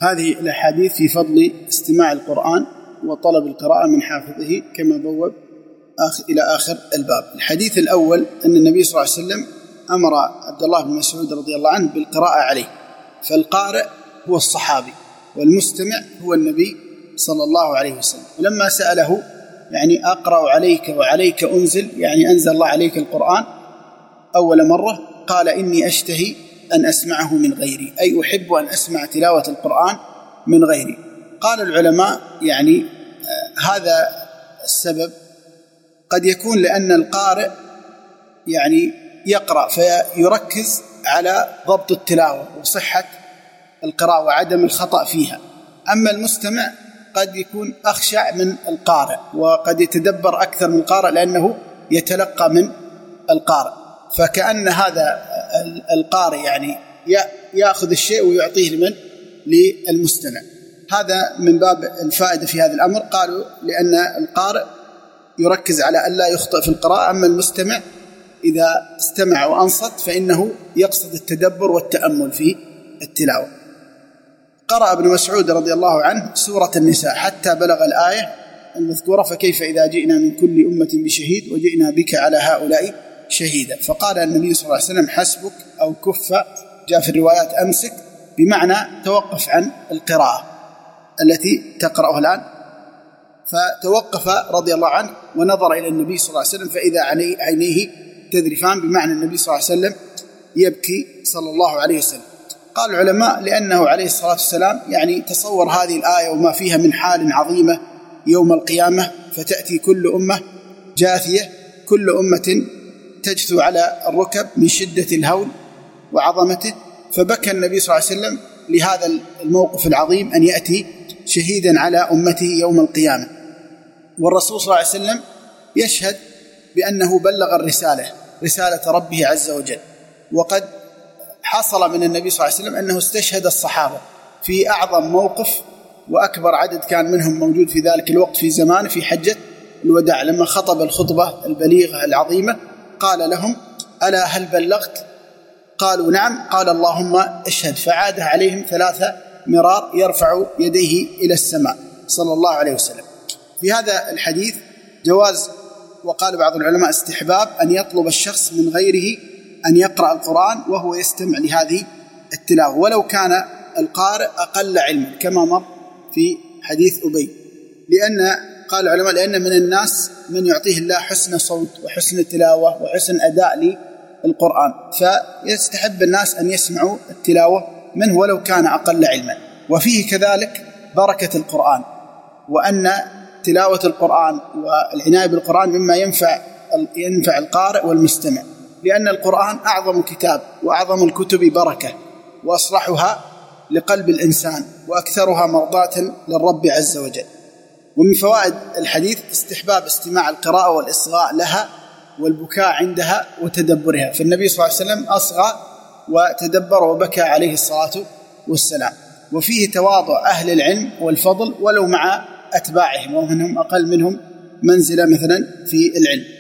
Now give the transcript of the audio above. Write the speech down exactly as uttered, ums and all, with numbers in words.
هذه الأحاديث في فضل استماع القرآن وطلب القراءة من حافظه كما بوب إلى آخر الباب. الحديث الأول أن النبي صلى الله عليه وسلم أمر عبد الله بن مسعود رضي الله عنه بالقراءة عليه، فالقارئ هو الصحابي والمستمع هو النبي صلى الله عليه وسلم. ولما سأله يعني أقرأ عليك وعليك أنزل، يعني أنزل الله عليك القرآن أول مرة، قال إني أشتهي أن أسمعه من غيري، أي أحب أن أسمع تلاوة القرآن من غيري. قال العلماء يعني آه هذا السبب قد يكون لأن القارئ يعني يقرأ فيركز على ضبط التلاوة وصحة القراءة وعدم الخطأ فيها، أما المستمع قد يكون أخشع من القارئ وقد يتدبر أكثر من القارئ لأنه يتلقى من القارئ، فكأن هذا القارئ يعني يأخذ الشيء ويعطيه لمن؟ للمستمع. هذا من باب الفائدة في هذا الأمر. قالوا لأن القارئ يركز على ألا يخطئ في القراءة، أما المستمع إذا استمع وأنصت فإنه يقصد التدبر والتأمل في التلاوة. قرأ ابن مسعود رضي الله عنه سورة النساء حتى بلغ الآية المذكورة فكيف إذا جئنا من كل أمة بشهيد وجئنا بك على هؤلاء شهيدا، فقال النبي صلى الله عليه وسلم حسبك أو كف، جاء في الروايات أمسك، بمعنى توقف عن القراءة التي تقرأها الآن. فتوقف رضي الله عنه ونظر إلى النبي صلى الله عليه وسلم فإذا عينيه تذرفان، بمعنى النبي صلى الله عليه وسلم يبكي صلى الله عليه وسلم. قال العلماء لأنه عليه الصلاة والسلام يعني تصور هذه الآية وما فيها من حال عظيمة يوم القيامة، فتأتي كل أمة جاثية، كل أمة تجثو على الركب من شدة الهول وعظمته، فبكى النبي صلى الله عليه وسلم لهذا الموقف العظيم أن يأتي شهيدا على أمته يوم القيامة. والرسول صلى الله عليه وسلم يشهد بأنه بلغ الرسالة، رسالة ربه عز وجل، وقد حصل من النبي صلى الله عليه وسلم أنه استشهد الصحابة في أعظم موقف وأكبر عدد كان منهم موجود في ذلك الوقت في زمانه في حجة الوداع، لما خطب الخطبة البليغة العظيمة قال لهم ألا هل بلغت؟ قالوا نعم، قال اللهم اشهد، فعاد عليهم ثلاثة مرار يرفع يديه إلى السماء صلى الله عليه وسلم. في هذا الحديث جواز، وقال بعض العلماء استحباب أن يطلب الشخص من غيره أن يقرأ القرآن وهو يستمع لهذه التلاوة ولو كان القارئ أقل علما كما مر في حديث أبي، لأن قال العلماء لأن من الناس من يعطيه الله حسن صوت وحسن التلاوة وحسن أداء للقرآن، فيستحب الناس أن يسمعوا التلاوة منه ولو كان أقل علما. وفيه كذلك بركة القرآن، وأن تلاوة القرآن والعناية بالقرآن مما ينفع ينفع القارئ والمستمع، لأن القرآن أعظم كتاب وأعظم الكتب بركة وأصلحها لقلب الإنسان وأكثرها مرضاة للرب عز وجل. ومن فوائد الحديث استحباب استماع القراءة والإصغاء لها والبكاء عندها وتدبرها، فالنبي صلى الله عليه وسلم أصغى وتدبر وبكى عليه الصلاة والسلام. وفيه تواضع أهل العلم والفضل ولو مع أتباعهم ومنهم أقل منهم منزلة مثلا في العلم.